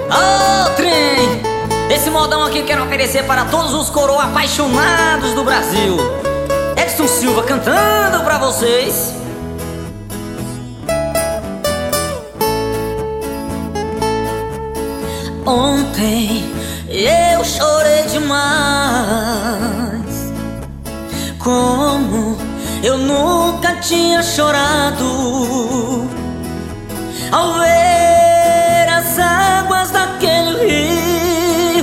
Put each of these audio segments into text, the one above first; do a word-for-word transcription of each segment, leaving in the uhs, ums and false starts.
Ô, trem! Esse modão aqui eu quero oferecer para todos os coroa apaixonados do Brasil. Edson Silva cantando pra vocês. Ontem eu chorei demais, como eu nunca tinha chorado, ao ver as águas daquele rio.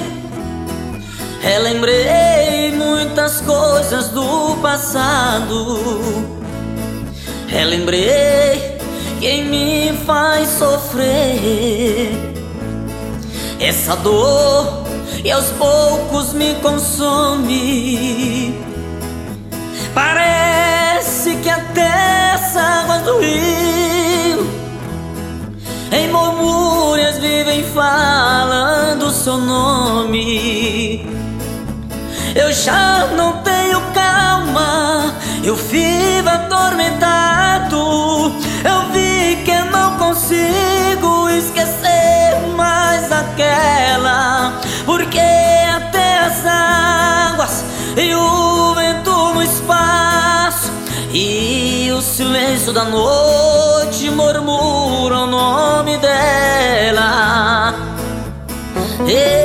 Relembrei muitas coisas do passado, relembrei quem me faz sofrer. Essa dor e aos poucos me consome. Parece que até as águas do rio em murmúrias vivem falando seu nome. Eu já não tenho calma, eu vivo atormentado. Eu vi que eu não consigo esquecer mais aquela, porque até as águas e o vento no espaço e o silêncio da noite murmuram o nome dela. E